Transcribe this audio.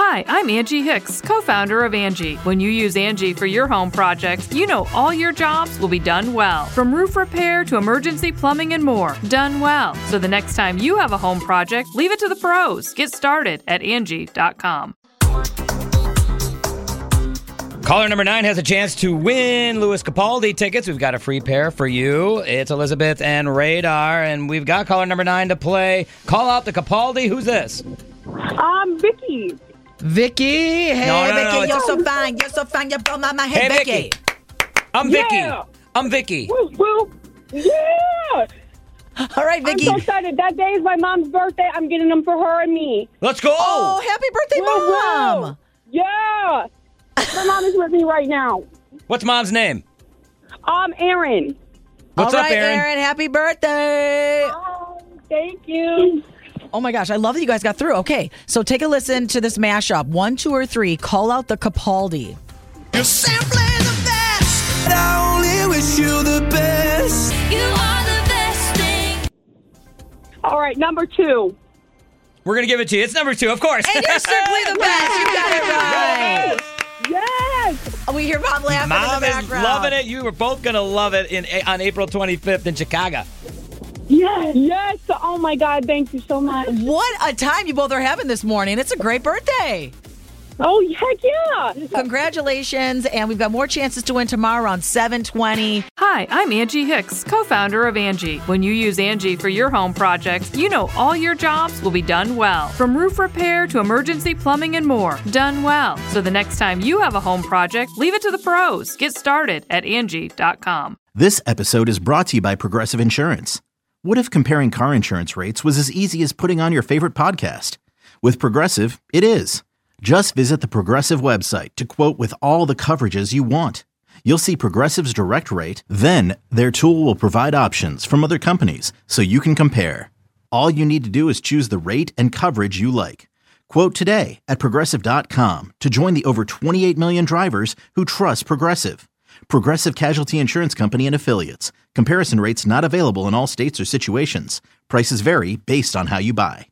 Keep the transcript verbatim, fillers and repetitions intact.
Hi, I'm Angie Hicks, co-founder of Angie. When you use Angie for your home projects, you know all your jobs will be done well. From roof repair to emergency plumbing and more, done well. So the next time you have a home project, leave it to the pros. Get started at Angie dot com. Caller number nine has a chance to win Louis Capaldi tickets. We've got a free pair for you. It's Elizabeth and Radar, and we've got caller number nine to play. Call out the Capaldi. Who's this? Um, Vicky. Vicky, hey No, no, no, Vicky, no, you're it's- so fine, you're so fine, you blow my mind. Hey, Hey, Vicky. Vicky. I'm Vicky. Yeah. I'm Vicky. Woo, woo. Yeah. All right, I'm Vicky. so excited. That day is my mom's birthday. I'm getting them for her and me. Let's go. Oh, happy birthday, Woo, Mom. woo. Yeah. My mom is with me right now. What's Mom's name? Um, Aaron. What's All up, right, Aaron? Aaron, happy birthday. Oh, thank you. Oh my gosh, I love that you guys got through. Okay, so take a listen to this mashup. One, two, or three. Call out the Capaldi. You're simply the best. I only wish you the best. You are the best thing. All right, number two. We're going to give it to you. It's number two, of course. And you're simply the best. You got it right. Yes. We hear Mom laughing in Mom the is background. loving it. You are both going to love it in on April twenty-fifth in Chicago. Yes. Yes. Oh, my God. Thank you so much. What a time you both are having this morning. It's a great birthday. Oh, heck yeah. Congratulations, and we've got more chances to win tomorrow around seven twenty. Hi, I'm Angie Hicks, co-founder of Angie. When you use Angie for your home projects, you know all your jobs will be done well. From roof repair to emergency plumbing and more, done well. So the next time you have a home project, leave it to the pros. Get started at Angie dot com. This episode is brought to you by Progressive Insurance. What if comparing car insurance rates was as easy as putting on your favorite podcast? With Progressive, it is. Just visit the Progressive website to quote with all the coverages you want. You'll see Progressive's direct rate, then their tool will provide options from other companies so you can compare. All you need to do is choose the rate and coverage you like. Quote today at Progressive dot com to join the over twenty-eight million drivers who trust Progressive. Progressive Casualty Insurance Company and Affiliates. Comparison rates not available in all states or situations. Prices vary based on how you buy.